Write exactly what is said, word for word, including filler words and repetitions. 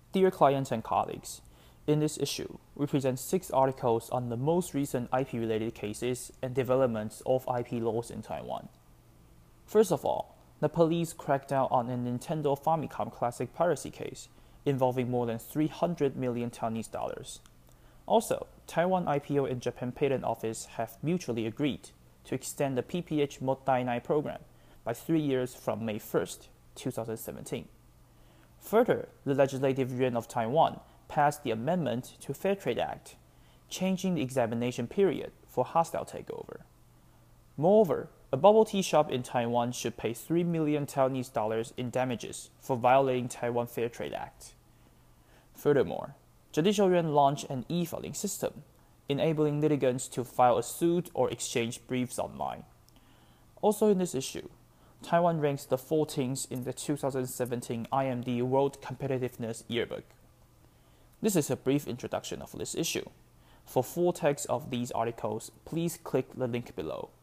Dear clients and colleagues, in this issue, we present six articles on the most recent I P-related cases and developments of I P laws in Taiwan. First of all, the police cracked down on a Nintendo Famicom Classic piracy case involving more than three hundred million Taiwanese dollars. Also, Taiwan I P O and Japan Patent Office have mutually agreed to extend the P P H Mottainai program by three years from May first, two thousand seventeen. Further, the Legislative Yuan of Taiwan passed the amendment to Fair Trade Act, changing the examination period for hostile takeover. Moreover, a bubble tea shop in Taiwan should pay three million Taiwanese dollars in damages for violating Taiwan Fair Trade Act. Furthermore, Judicial Yuan launched an e-filing system, enabling litigants to file a suit or exchange briefs online. Also in this issue, Taiwan ranks the fourteenth in the two thousand seventeen I M D World Competitiveness Yearbook. This is a brief introduction of this issue. For full text of these articles, please click the link below.